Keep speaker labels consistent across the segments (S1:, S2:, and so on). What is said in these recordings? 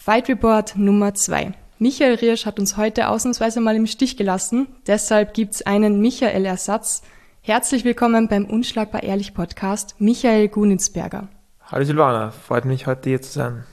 S1: Fight Report Nummer 2. Michael Riersch hat uns heute ausnahmsweise mal im Stich gelassen. Deshalb gibt's einen Michael-Ersatz. Herzlich willkommen beim Unschlagbar Ehrlich Podcast, Michael Gunitzberger.
S2: Hallo Silvana, freut mich, heute hier zu sein.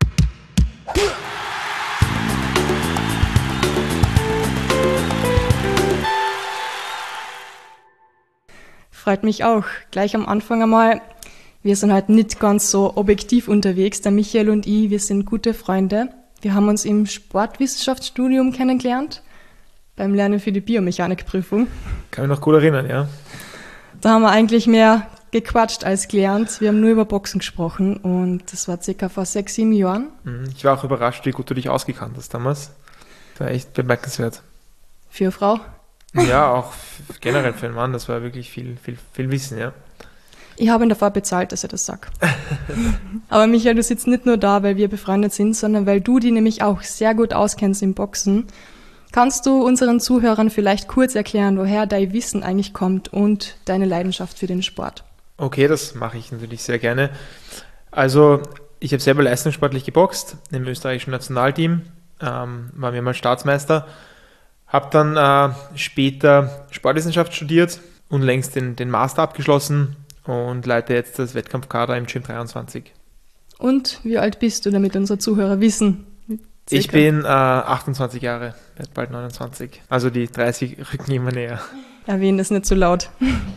S1: Freut mich auch. Gleich am Anfang einmal, wir sind halt nicht ganz so objektiv unterwegs, der Michael und ich, wir sind gute Freunde. Wir haben uns im Sportwissenschaftsstudium kennengelernt, beim Lernen für die Biomechanikprüfung.
S2: Kann mich noch gut erinnern, ja.
S1: Da haben wir eigentlich mehr gequatscht als gelernt. Wir haben nur über Boxen gesprochen und das war circa vor 6-7 Jahren.
S2: Ich war auch überrascht, wie gut du dich ausgekannt hast damals. Das war echt bemerkenswert.
S1: Für eine Frau?
S2: Ja, auch generell für einen Mann, das war wirklich viel Wissen, ja.
S1: Ich habe ihn davor bezahlt, dass er das sagt. Aber Michael, du sitzt nicht nur da, weil wir befreundet sind, sondern weil du die nämlich auch sehr gut auskennst im Boxen. Kannst du unseren Zuhörern vielleicht kurz erklären, woher dein Wissen eigentlich kommt und deine Leidenschaft für den Sport?
S2: Okay, das mache ich natürlich sehr gerne. Also, ich habe selber leistungssportlich geboxt im österreichischen Nationalteam, war mehrmals Staatsmeister, habe dann später Sportwissenschaft studiert und längst den Master abgeschlossen und leite jetzt das Wettkampfkader im Gym 23.
S1: Und wie alt bist du, damit unsere Zuhörer wissen? Circa.
S2: Ich bin 28 Jahre, werde bald 29. Also die 30 rücken immer näher.
S1: Erwähne das nicht so laut.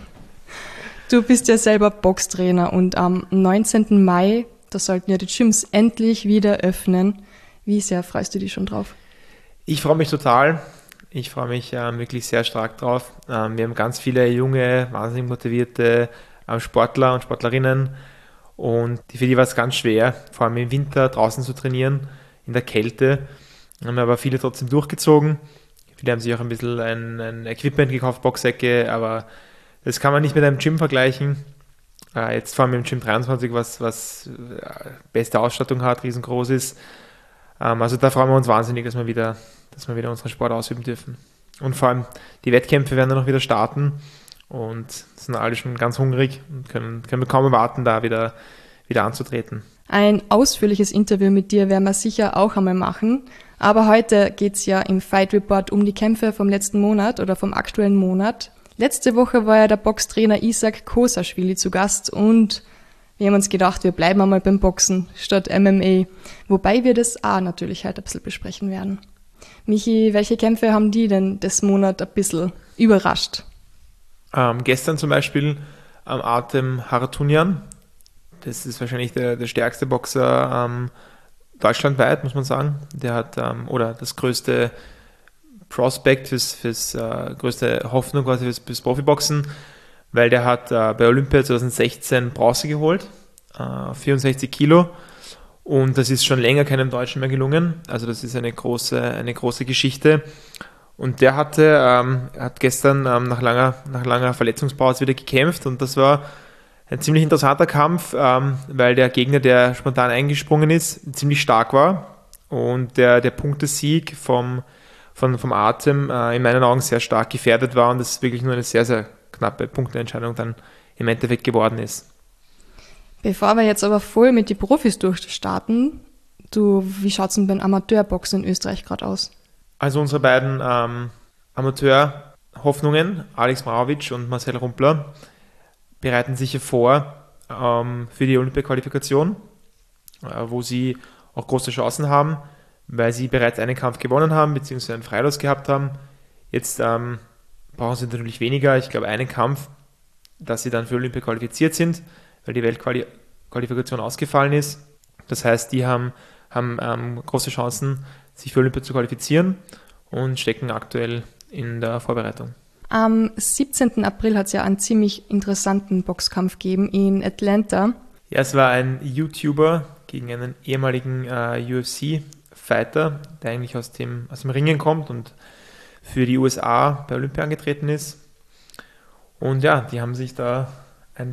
S1: Du bist ja selber Boxtrainer und am 19. Mai, da sollten ja die Gyms endlich wieder öffnen. Wie sehr freust du dich schon drauf?
S2: Ich freue mich total. Ich freue mich wirklich sehr stark drauf. Wir haben ganz viele junge, wahnsinnig motivierte Sportler und Sportlerinnen und für die war es ganz schwer, vor allem im Winter draußen zu trainieren, in der Kälte. Haben aber viele trotzdem durchgezogen. Viele haben sich auch ein bisschen ein Equipment gekauft, Boxsäcke, aber das kann man nicht mit einem Gym vergleichen. Jetzt vor allem im Gym 23, was beste Ausstattung hat, riesengroß ist. Also da freuen wir uns wahnsinnig, dass wir wieder unseren Sport ausüben dürfen. Und vor allem die Wettkämpfe werden dann noch wieder starten und sind alle schon ganz hungrig und können kaum erwarten, da wieder anzutreten.
S1: Ein ausführliches Interview mit dir werden wir sicher auch einmal machen. Aber heute geht's ja im Fight Report um die Kämpfe vom letzten Monat oder vom aktuellen Monat. Letzte Woche war ja der Boxtrainer Isaac Kosaschwili zu Gast und wir haben uns gedacht, wir bleiben einmal beim Boxen statt MMA. Wobei wir das auch natürlich heute ein bisschen besprechen werden. Michi, welche Kämpfe haben die denn das Monat ein bisschen überrascht?
S2: Gestern zum Beispiel Artem Harutyunyan. Das ist wahrscheinlich der stärkste Boxer deutschlandweit, muss man sagen. Der hat, oder das größte Prospect fürs größte Hoffnung quasi fürs Profiboxen, weil der hat bei Olympia 2016 Bronze geholt, 64 Kilo. Und das ist schon länger keinem Deutschen mehr gelungen. Also das ist eine große Geschichte. Und der hat gestern nach langer Verletzungspause wieder gekämpft. Und das war ein ziemlich interessanter Kampf, weil der Gegner, der spontan eingesprungen ist, ziemlich stark war. Und der Punktesieg vom Artem in meinen Augen sehr stark gefährdet war. Und das wirklich nur eine sehr, sehr knappe Punkteentscheidung dann im Endeffekt geworden ist.
S1: Bevor wir jetzt aber voll mit den Profis durchstarten, wie schaut es denn beim Amateurboxen in Österreich gerade aus?
S2: Also unsere beiden Amateurhoffnungen, Alex Maurovic und Marcel Rumpler, bereiten sich hier vor für die Olympia-Qualifikation, wo sie auch große Chancen haben, weil sie bereits einen Kampf gewonnen haben, beziehungsweise einen Freilos gehabt haben. Jetzt brauchen sie natürlich weniger, ich glaube einen Kampf, dass sie dann für Olympia qualifiziert sind, weil die Weltqualifikation ausgefallen ist. Das heißt, die haben große Chancen, sich für Olympia zu qualifizieren und stecken aktuell in der Vorbereitung.
S1: Am 17. April hat es ja einen ziemlich interessanten Boxkampf gegeben in Atlanta.
S2: Ja, es war ein YouTuber gegen einen ehemaligen UFC-Fighter, der eigentlich aus dem Ringen kommt und für die USA bei Olympia angetreten ist. Und ja, die haben sich da ein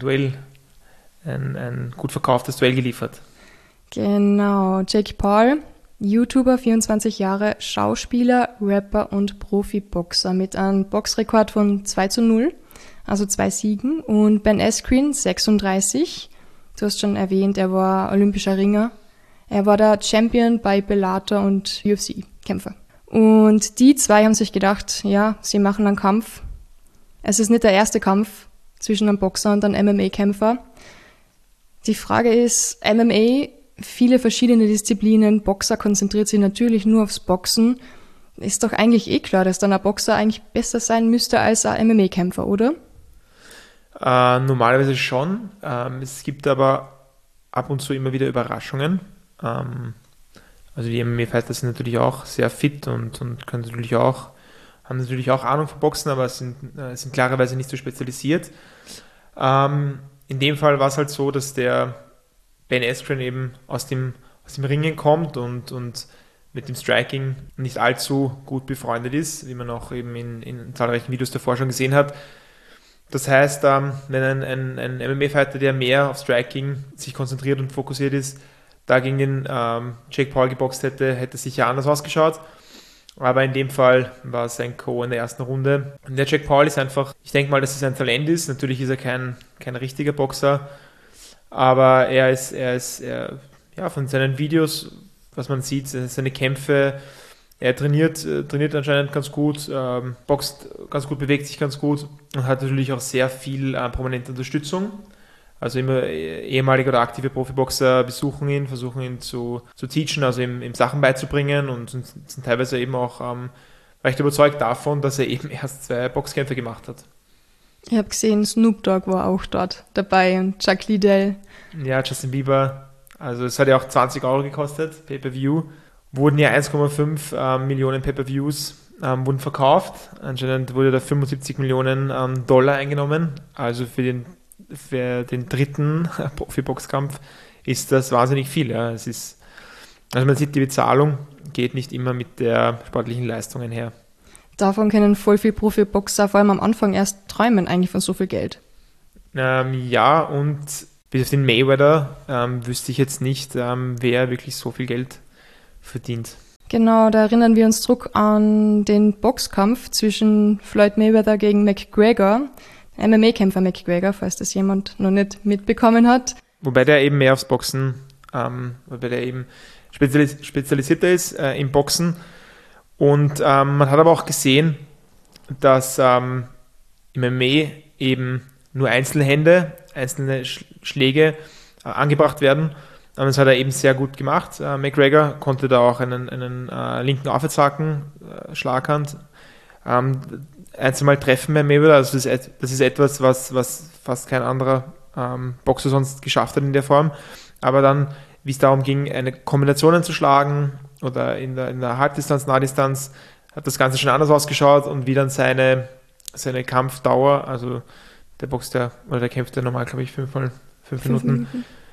S2: gut verkauftes Duell geliefert.
S1: Genau, Jake Paul, YouTuber, 24 Jahre, Schauspieler, Rapper und Profiboxer mit einem Boxrekord von 2:0, also 2 Siegen. Und Ben Askren, 36, du hast schon erwähnt, er war olympischer Ringer. Er war der Champion bei Bellator und UFC-Kämpfer. Und die zwei haben sich gedacht, ja, sie machen einen Kampf. Es ist nicht der erste Kampf zwischen einem Boxer und einem MMA-Kämpfer. Die Frage ist, MMA, viele verschiedene Disziplinen, Boxer konzentriert sich natürlich nur aufs Boxen. Ist doch eigentlich klar, dass dann ein Boxer eigentlich besser sein müsste als ein MMA-Kämpfer, oder?
S2: Normalerweise schon. Es gibt aber ab und zu immer wieder Überraschungen. Also die MMA-Fighter sind natürlich auch sehr fit und können haben natürlich auch Ahnung von Boxen, aber sind klarerweise nicht so spezialisiert. In dem Fall war es halt so, dass der Ben Askren eben aus dem Ringen kommt und mit dem Striking nicht allzu gut befreundet ist, wie man auch eben in zahlreichen Videos davor schon gesehen hat. Das heißt, wenn ein MMA-Fighter, der mehr auf Striking sich konzentriert und fokussiert ist, da gegen den Jake Paul geboxt hätte es sicher anders ausgeschaut. Aber in dem Fall war es ein Co. in der ersten Runde. Und der Jake Paul ist einfach, ich denke mal, dass es ein Talent ist. Natürlich ist er kein richtiger Boxer, aber er ist von seinen Videos, was man sieht, seine Kämpfe, er trainiert anscheinend ganz gut, boxt ganz gut, bewegt sich ganz gut und hat natürlich auch sehr viel prominente Unterstützung. Also immer ehemalige oder aktive Profiboxer besuchen ihn, versuchen ihn zu teachen, also ihm Sachen beizubringen und sind teilweise eben auch recht überzeugt davon, dass er eben erst 2 Boxkämpfe gemacht hat.
S1: Ich habe gesehen, Snoop Dogg war auch dort dabei und Chuck Liddell.
S2: Ja, Justin Bieber. Also es hat ja auch 20 Euro gekostet, Pay-Per-View. Wurden ja 1,5 Millionen Pay-Per-Views wurden verkauft. Anscheinend wurde da 75 Millionen Dollar eingenommen. Also für den dritten Profi-Boxkampf ist das wahnsinnig viel. Ja. Also man sieht, die Bezahlung geht nicht immer mit der sportlichen Leistung einher.
S1: Davon können voll viele Profiboxer vor allem am Anfang erst träumen eigentlich von so viel Geld.
S2: Ja, und bis auf den Mayweather wüsste ich jetzt nicht, wer wirklich so viel Geld verdient. Genau,
S1: da erinnern wir uns zurück an den Boxkampf zwischen Floyd Mayweather gegen McGregor, MMA-Kämpfer McGregor, falls das jemand noch nicht mitbekommen hat.
S2: Wobei der eben mehr aufs Boxen, wobei der eben spezialisierter ist im Boxen. Und man hat aber auch gesehen, dass im MMA eben nur einzelne Schläge angebracht werden. Das hat er eben sehr gut gemacht. McGregor konnte da auch einen linken Aufwärtshaken, Schlaghand, ein, zwei Mal treffen bei Mayweather. Also das ist etwas, was fast kein anderer Boxer sonst geschafft hat in der Form. Aber dann, wie es darum ging, eine Kombination zu schlagen oder in der Halbdistanz, Nahdistanz, hat das Ganze schon anders ausgeschaut und wie dann seine Kampfdauer, also der kämpft ja normal, glaube ich, 5 Minuten.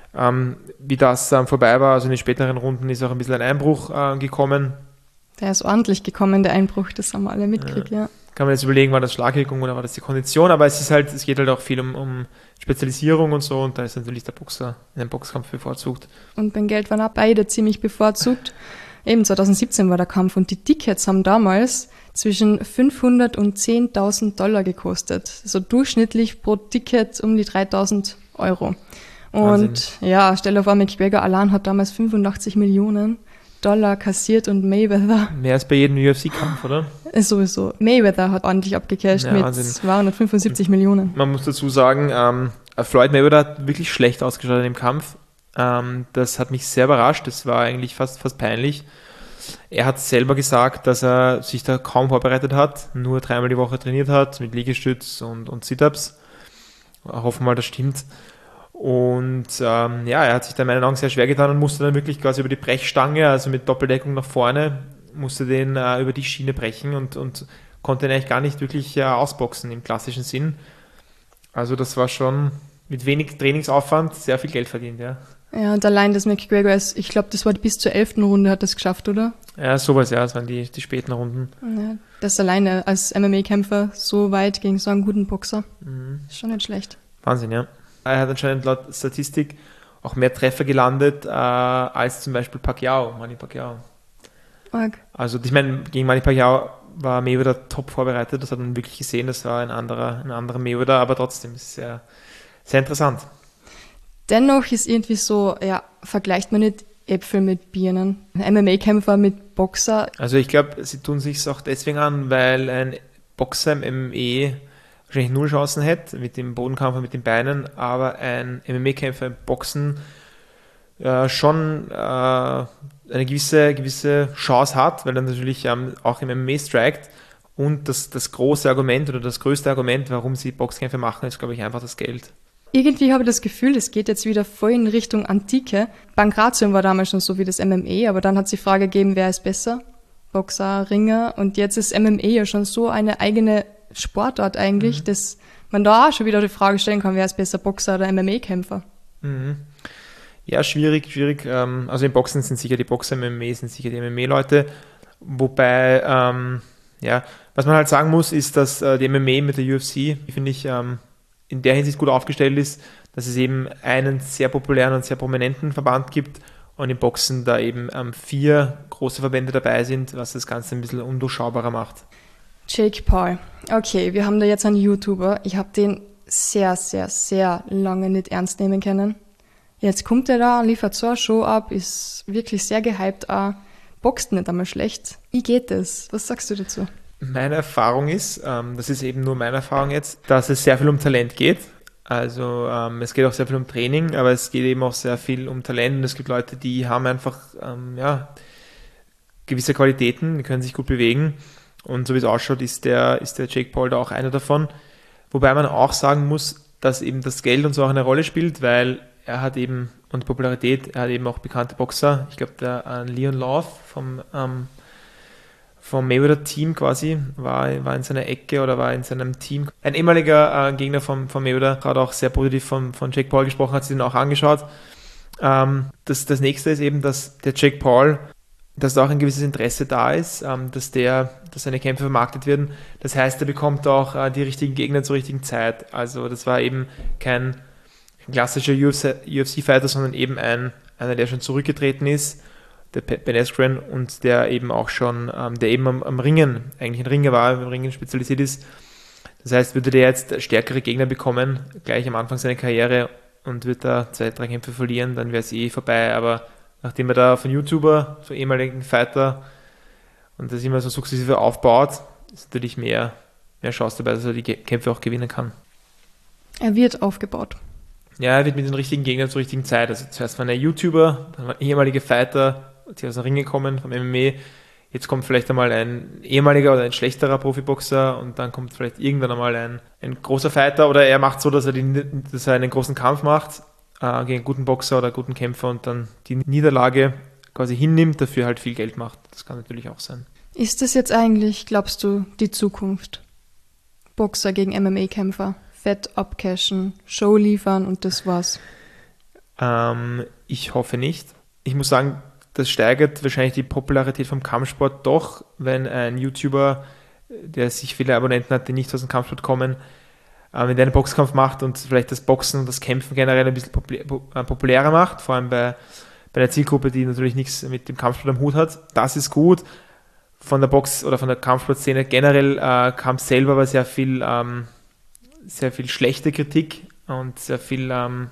S2: Wie das vorbei war, also in den späteren Runden ist auch ein bisschen ein Einbruch gekommen.
S1: Der ist ordentlich gekommen, der Einbruch, das haben wir alle mitgekriegt, ja.
S2: Kann man jetzt überlegen, war das Schlagwirkung oder war das die Kondition, aber es geht halt auch viel um Spezialisierung und so und da ist natürlich der Boxer in einem Boxkampf bevorzugt.
S1: Und beim Geld waren auch beide ziemlich bevorzugt. Eben 2017 war der Kampf und die Tickets haben damals zwischen 500 und 10.000 Dollar gekostet. Also durchschnittlich pro Ticket um die 3.000 Euro. Und ja, stell dir vor, McGregor allein hat damals 85 Millionen Dollar kassiert und Mayweather...
S2: Mehr als bei jedem UFC-Kampf, oder?
S1: Sowieso. Mayweather hat ordentlich abgecasht mit 275 Millionen.
S2: Man muss dazu sagen, Floyd Mayweather hat wirklich schlecht ausgeschaut in dem Kampf. Das hat mich sehr überrascht. Das war eigentlich fast peinlich. Er hat selber gesagt, dass er sich da kaum vorbereitet hat, nur 3-mal die Woche trainiert hat, mit Liegestütz und Sit-Ups. Hoffen wir mal, das stimmt. Und er hat sich da in meinen Augen sehr schwer getan und musste dann wirklich quasi über die Brechstange, also mit Doppeldeckung nach vorne, musste den über die Schiene brechen und konnte ihn eigentlich gar nicht wirklich ausboxen im klassischen Sinn. Also das war schon mit wenig Trainingsaufwand sehr viel Geld verdient, ja.
S1: Ja, und allein das McGregor ich glaube, das war bis zur 11. Runde hat das geschafft, oder?
S2: Ja, sowas, ja, das waren die späten Runden.
S1: Ja, das alleine als MMA-Kämpfer so weit gegen so einen guten Boxer, ist schon nicht schlecht.
S2: Wahnsinn, ja. Er hat anscheinend laut Statistik auch mehr Treffer gelandet als zum Beispiel Manny Pacquiao.
S1: Arg.
S2: Also ich meine, gegen Manny Pacquiao war Mayweather top vorbereitet, das hat man wirklich gesehen, das war ein anderer Mayweather, aber trotzdem ist es sehr, sehr interessant.
S1: Dennoch ist irgendwie so, ja, vergleicht man nicht Äpfel mit Birnen. MMA-Kämpfer mit Boxer.
S2: Also ich glaube, sie tun sich auch deswegen an, weil ein Boxer im MMA wahrscheinlich null Chancen hätte mit dem Bodenkampf und mit den Beinen, aber ein MMA-Kämpfer im Boxen schon eine gewisse Chance hat, weil er natürlich auch im MMA strikt. Und das große Argument oder das größte Argument, warum sie Boxkämpfe machen, ist, glaube ich, einfach das Geld.
S1: Irgendwie habe ich das Gefühl, es geht jetzt wieder voll in Richtung Antike. Pankratium war damals schon so wie das MMA, aber dann hat es die Frage gegeben, wer ist besser? Boxer, Ringer. Und jetzt ist MMA ja schon so eine eigene Sportart eigentlich, dass man da auch schon wieder die Frage stellen kann, wer ist besser, Boxer oder MMA-Kämpfer?
S2: Mhm. Ja, schwierig. Also im Boxen sind sicher die Boxer, im MMA sind sicher die MMA-Leute. Wobei, was man halt sagen muss, ist, dass die MMA mit der UFC, finde ich, in der Hinsicht gut aufgestellt ist, dass es eben einen sehr populären und sehr prominenten Verband gibt und im Boxen da eben 4 große Verbände dabei sind, was das Ganze ein bisschen undurchschaubarer macht.
S1: Jake Paul. Okay, wir haben da jetzt einen YouTuber. Ich habe den sehr, sehr, sehr lange nicht ernst nehmen können. Jetzt kommt er da, liefert so eine Show ab, ist wirklich sehr gehypt auch, boxt nicht einmal schlecht. Wie geht das? Was sagst du dazu?
S2: Meine Erfahrung ist, das ist eben nur meine Erfahrung jetzt, dass es sehr viel um Talent geht. Also es geht auch sehr viel um Training, aber es geht eben auch sehr viel um Talent und es gibt Leute, die haben einfach gewisse Qualitäten, die können sich gut bewegen und so wie es ausschaut, ist der Jake Paul da auch einer davon. Wobei man auch sagen muss, dass eben das Geld und so auch eine Rolle spielt, weil er hat eben, und Popularität, er hat eben auch bekannte Boxer. Ich glaube, der Leon Love vom Mayweather-Team quasi, war in seiner Ecke oder war in seinem Team. Ein ehemaliger Gegner von Mayweather hat auch sehr positiv von Jake Paul gesprochen, hat sich den auch angeschaut. Das nächste ist eben, dass der Jake Paul, dass da auch ein gewisses Interesse da ist, dass seine Kämpfe vermarktet werden. Das heißt, er bekommt auch die richtigen Gegner zur richtigen Zeit. Also das war eben kein klassischer UFC-Fighter, sondern eben einer, der schon zurückgetreten ist, der Ben Askren, und der eben auch schon, der eben am Ringen, eigentlich ein Ringer war, im Ringen spezialisiert ist. Das heißt, würde der jetzt stärkere Gegner bekommen, gleich am Anfang seiner Karriere, und wird da 2-3 Kämpfe verlieren, dann wäre es vorbei. Aber nachdem er da von YouTuber, so ehemaligen Fighter, und das immer so sukzessive aufbaut, ist natürlich mehr Chance dabei, dass er die Kämpfe auch gewinnen kann.
S1: Er wird aufgebaut.
S2: Ja, er wird mit den richtigen Gegnern zur richtigen Zeit. Also zuerst war er YouTuber, dann war ehemalige Fighter, die aus dem Ring kommen, vom MMA. Jetzt kommt vielleicht einmal ein ehemaliger oder ein schlechterer Profiboxer und dann kommt vielleicht irgendwann einmal ein großer Fighter, oder er macht so, dass er einen großen Kampf macht gegen einen guten Boxer oder einen guten Kämpfer und dann die Niederlage quasi hinnimmt, dafür halt viel Geld macht. Das kann natürlich auch sein. Ist
S1: das jetzt eigentlich, glaubst du, die Zukunft? Boxer gegen MMA-Kämpfer? Fett abcashen, Show liefern und das war's?
S2: Ich hoffe nicht. Ich muss sagen, das steigert wahrscheinlich die Popularität vom Kampfsport doch, wenn ein YouTuber, der sich viele Abonnenten hat, die nicht aus dem Kampfsport kommen, wenn der einen Boxkampf macht und vielleicht das Boxen und das Kämpfen generell ein bisschen populärer macht, vor allem bei einer Zielgruppe, die natürlich nichts mit dem Kampfsport am Hut hat. Das ist gut. Von der Box- oder von der Kampfsportszene generell kam selber aber sehr viel schlechte Kritik und sehr viel,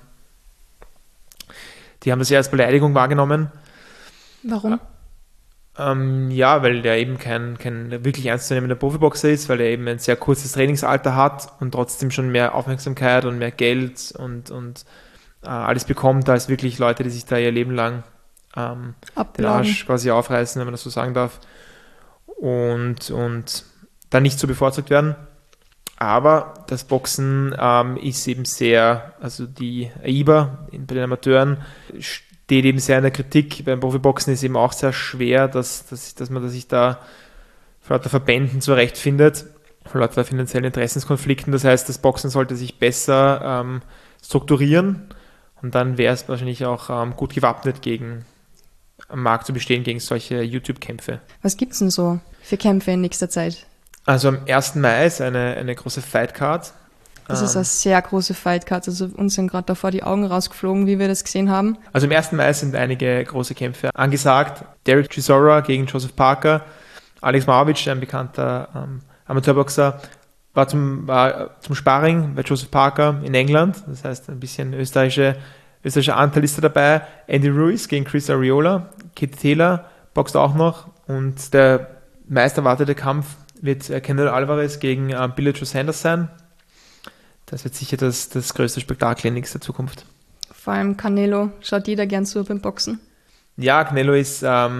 S2: die haben das ja als Beleidigung wahrgenommen.
S1: Warum?
S2: Weil der eben kein wirklich ernstzunehmender Profiboxer ist, weil er eben ein sehr kurzes Trainingsalter hat und trotzdem schon mehr Aufmerksamkeit und mehr Geld und alles bekommt, als wirklich Leute, die sich da ihr Leben lang den Arsch quasi aufreißen, wenn man das so sagen darf, und dann nicht so bevorzugt werden. Aber das Boxen ist eben sehr, also die AIBA bei den Amateuren steht eben sehr in der Kritik. Beim Profiboxen ist eben auch sehr schwer, dass man sich da vor lauter Verbänden zurechtfindet, vor lauter finanziellen Interessenskonflikten. Das heißt, das Boxen sollte sich besser strukturieren und dann wäre es wahrscheinlich auch gut gewappnet, am Markt zu bestehen gegen solche YouTube-Kämpfe.
S1: Was gibt es denn so für Kämpfe in nächster Zeit?
S2: Also am 1. Mai ist eine große Fightcard.
S1: Das ist eine sehr große Fightcard. Also uns sind gerade davor die Augen rausgeflogen, wie wir das gesehen haben.
S2: Also am 1. Mai sind einige große Kämpfe angesagt. Derek Chisora gegen Joseph Parker. Alex Maurovic, ein bekannter Amateurboxer, war zum Sparring bei Joseph Parker in England. Das heißt, ein bisschen österreichische österreichischer Anteil ist da dabei. Andy Ruiz gegen Chris Arreola, Katie Taylor boxt auch noch und der meist erwartete Kampf wird Canelo Alvarez gegen Billy Joe Sanders sein. Das wird sicher das größte Spektakel in nächster Zukunft.
S1: Vor allem Canelo schaut jeder gern zu beim Boxen.
S2: Ja, Canelo ist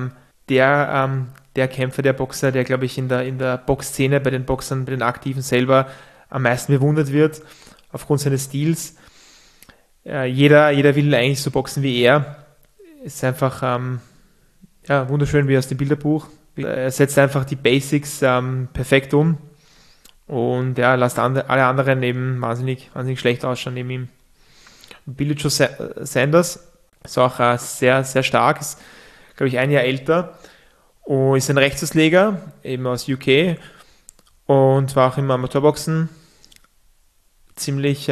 S2: der Kämpfer, der Boxer, der, glaube ich, in der Boxszene bei den Boxern, bei den Aktiven selber am meisten bewundert wird, aufgrund seines Stils. Jeder will eigentlich so boxen wie er. Es ist einfach wunderschön wie aus dem Bilderbuch. Er setzt einfach die Basics perfekt um und lässt alle anderen eben wahnsinnig schlecht ausschauen neben ihm. Billy Joe Sanders ist auch sehr, sehr stark, ist, glaube ich, ein Jahr älter und ist ein Rechtsausleger, eben aus UK und war auch im Amateurboxen ziemlich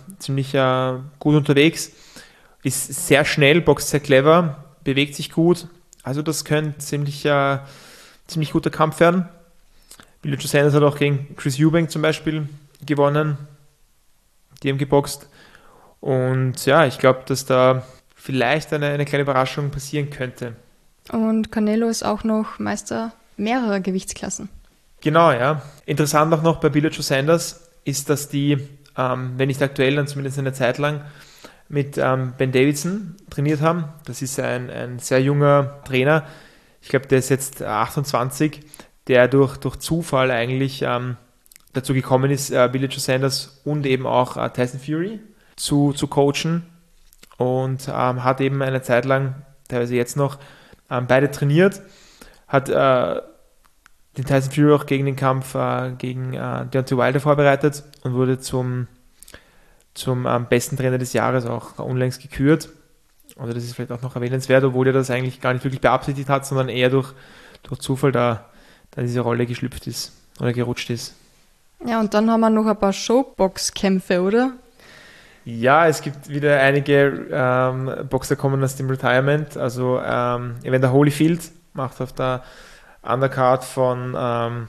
S2: gut unterwegs, ist sehr schnell, boxt sehr clever, bewegt sich gut, also das könnte ziemlich guter Kampf werden. Billy Joe Sanders hat auch gegen Chris Eubank zum Beispiel gewonnen, die haben geboxt. Und ja, ich glaube, dass da vielleicht eine kleine Überraschung passieren könnte. Und
S1: Canelo ist auch noch Meister mehrerer Gewichtsklassen.
S2: Genau, ja. Interessant auch noch bei Billy Joe Sanders ist, dass die, wenn nicht aktuell, dann zumindest eine Zeit lang mit Ben Davison trainiert haben. Das ist ein sehr junger Trainer. Ich glaube, der ist jetzt 28, der durch Zufall eigentlich dazu gekommen ist, Billy Joe Sanders und eben auch Tyson Fury zu coachen und hat eben eine Zeit lang, teilweise jetzt noch, beide trainiert, hat den Tyson Fury auch gegen den Kampf gegen Deontay Wilder vorbereitet und wurde zum besten Trainer des Jahres auch unlängst gekürt. Also das ist vielleicht auch noch erwähnenswert, obwohl er das eigentlich gar nicht wirklich beabsichtigt hat, sondern eher durch Zufall da diese Rolle geschlüpft ist oder gerutscht ist.
S1: Ja, und dann haben wir noch ein paar Showbox-Kämpfe, oder?
S2: Ja, es gibt wieder einige Boxer kommen aus dem Retirement. Also Evander Holyfield macht auf der Undercard von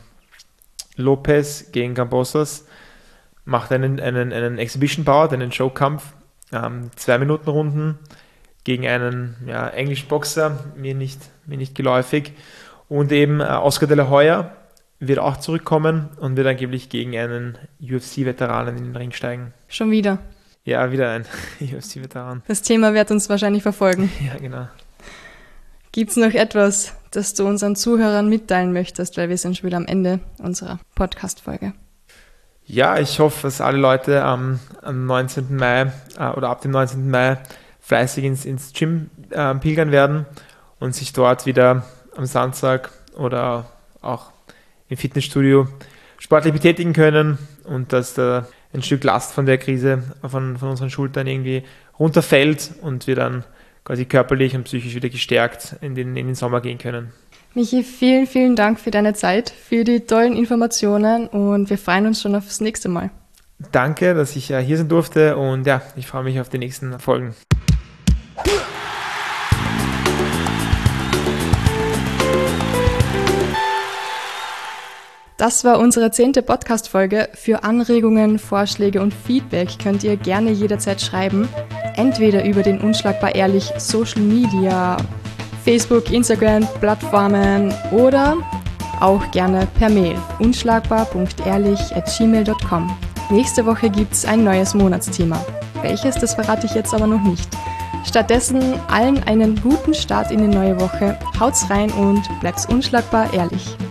S2: Lopez gegen Kambosos, macht einen Exhibition-Bout, einen Showkampf, 2-Minuten-Runden gegen einen englischen Boxer, mir nicht geläufig. Und eben Oscar de la Hoya wird auch zurückkommen und wird angeblich gegen einen UFC-Veteranen in den Ring steigen.
S1: Schon wieder?
S2: Ja, wieder ein UFC-Veteran.
S1: Das Thema wird uns wahrscheinlich verfolgen.
S2: Ja, genau.
S1: Gibt es noch etwas, das du unseren Zuhörern mitteilen möchtest, weil wir sind schon wieder am Ende unserer Podcast-Folge?
S2: Ja, ich hoffe, dass alle Leute am 19. Mai oder ab dem 19. Mai fleißig ins Gym pilgern werden und sich dort wieder am Samstag oder auch im Fitnessstudio sportlich betätigen können und dass da ein Stück Last von der Krise von unseren Schultern irgendwie runterfällt und wir dann quasi körperlich und psychisch wieder gestärkt in den Sommer gehen können.
S1: Michi, vielen, vielen Dank für deine Zeit, für die tollen Informationen und wir freuen uns schon aufs nächste Mal.
S2: Danke, dass ich hier sein durfte und ja, ich freue mich auf die nächsten Folgen.
S1: Das war unsere 10. Podcast-Folge. Für Anregungen, Vorschläge und Feedback könnt ihr gerne jederzeit schreiben. Entweder über den Unschlagbar Ehrlich Social Media, Facebook, Instagram, Plattformen oder auch gerne per Mail unschlagbar.ehrlich@gmail.com. Nächste Woche gibt's ein neues Monatsthema. Welches, das verrate ich jetzt aber noch nicht. Stattdessen allen einen guten Start in die neue Woche. Haut's rein und bleibt's unschlagbar ehrlich.